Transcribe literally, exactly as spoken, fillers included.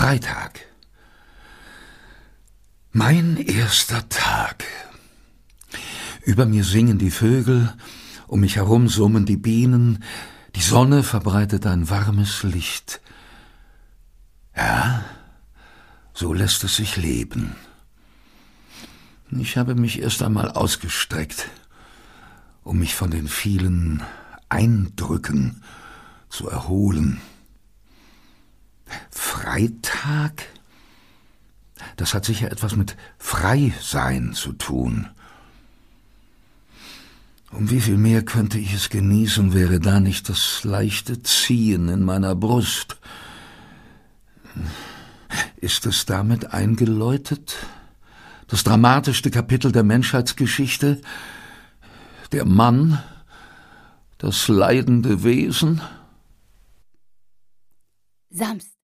Freitag. Mein erster Tag. Über mir singen die Vögel, um mich herum summen die Bienen, die Sonne verbreitet ein warmes Licht. Ja, so lässt es sich leben. Ich habe mich erst einmal ausgestreckt, um mich von den vielen Eindrücken zu erholen. Freitag? Das hat sicher etwas mit Freisein zu tun. Um wie viel mehr könnte ich es genießen, wäre da nicht das leichte Ziehen in meiner Brust. Ist es damit eingeläutet? Das dramatischste Kapitel der Menschheitsgeschichte? Der Mann? Das leidende Wesen? Samstag.